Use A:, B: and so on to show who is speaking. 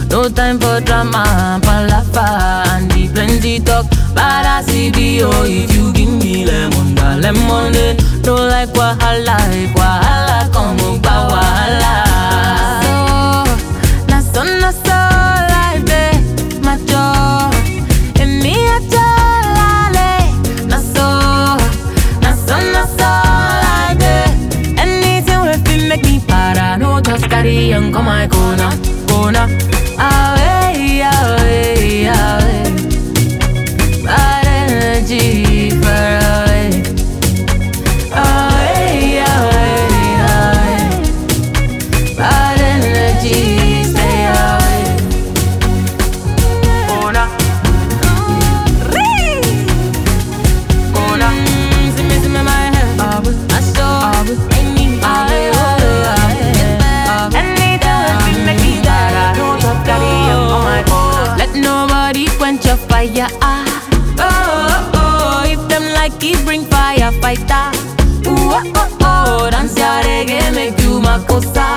A: No time for drama, palaver, and the plenty talk. But I see if you give me lemonade. Don't like wahala, if wahala come about wahala. So, na so, like that, my joy. And me a jolly, na so, like that. Anything with me make me para, no just carry on, come my corner. Away, away, away. Bad energy far away. Away, away, away. Bad energy stay away. Corner. Corner. See me my head. I saw. Let nobody quench your fire. If them like it, bring fire, fighter. Ooh, dance your reggae, make you my cosa.